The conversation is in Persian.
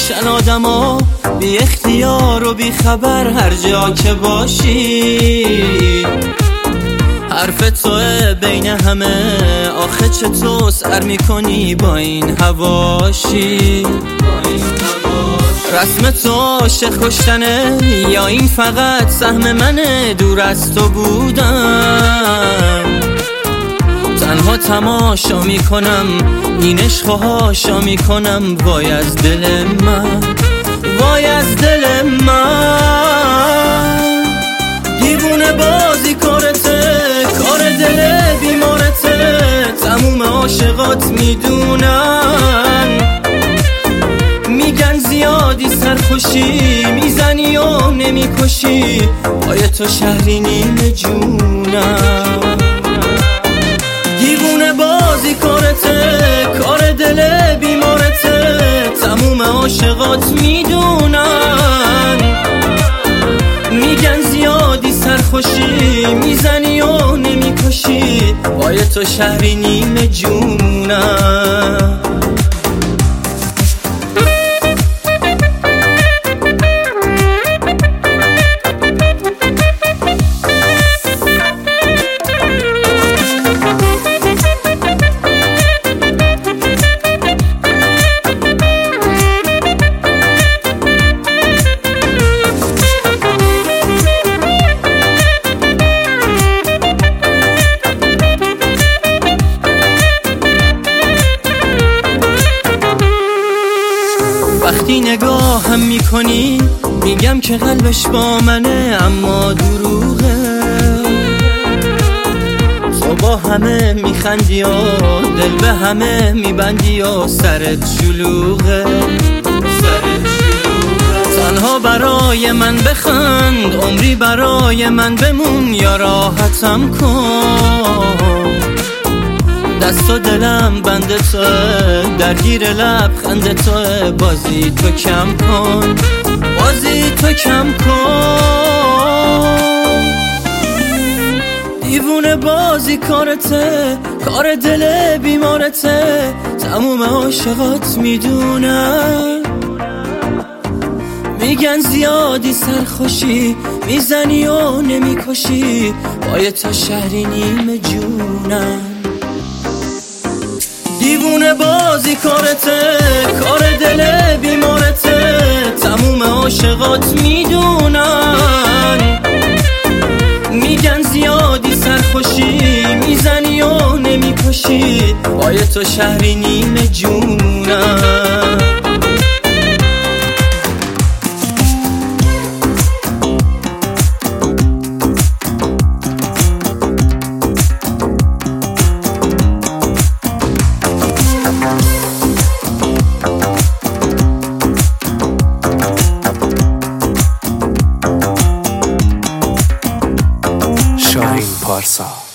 میشن آدما بی اختیار و بی خبر هر جا که باشی. حرف توه بین همه، آخه چطور سر میکنی با این حواشی؟ رسم تو عاشق کشتنه یا این فقط سهم منه دور از تو بودن؟ تنها تماشا میکنم این عشق و هاشا میکنم، وای از دل من، وای از دل من. دیوونه بازی کارته، کار دل بیمارته، تموم عاشقات میدونن. میگن زیادی سرخوشی میزنی و نمیکشی، پای تو شهری نیمه جونم. دیوونه بازی کارته، کار دل بیمارته، تموم عاشقات میدونن. میگن زیادی سرخوشی میزنی و نمیکشی، پای تو شهری نیمه جونم. وقتی نگاه هم میکنی میگم که قلبش با منه، اما دروغه. تو با همه میخندی و دل به همه میبندی و سرت شلوغه. تنها برای من بخند، عمری برای من بمون یا راحتم کن. دست و دلم بند توه، درگیر لبخند توه، بازی تو کم کن، بازی تو کم کن. دیوونه بازی کارته، کار دل بیمارته، تموم عاشقات میدونن. میگن زیادی سرخوشی میزنی و نمیکشی، پای تو شهری نیمه جونم. دیوونه بازی کارته، کار دل بیمارته، تموم عاشقات میدونن. میگن زیادی سرخوشی میزنی و نمیکشی، پای تو شهری نیمه جونم. شاهین پارسا.